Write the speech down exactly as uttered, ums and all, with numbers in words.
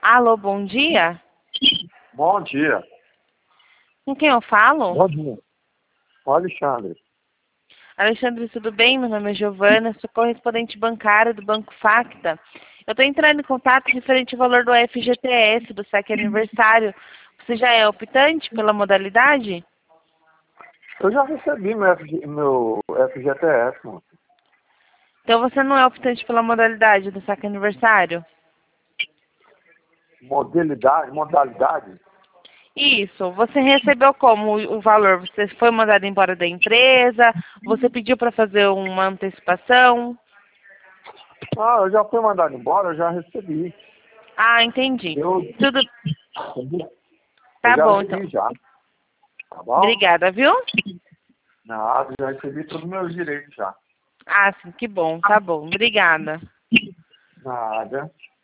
Alô, bom dia? Bom dia. Com quem eu falo? Bom dia. O Alexandre. Alexandre, tudo bem? Meu nome é Giovana, sou correspondente bancária do Banco Facta. Eu estou entrando em contato referente ao valor do F G T S, do saque aniversário. Você já é optante pela modalidade? Eu já recebi meu, F G, meu F G T S, mano. Então você não é optante pela modalidade do saque aniversário? Modalidade, modalidade? Isso. Você recebeu como o o valor? Você foi mandado embora da empresa? Você pediu para fazer uma antecipação? Ah, eu já fui mandado embora, eu já recebi. Ah, entendi. Eu, Tudo eu tá já bom, então. recebi já. Tá bom? Obrigada, viu? Nada, já recebi todos os meus direitos já. Ah, sim, que bom. Tá bom. Obrigada. Nada.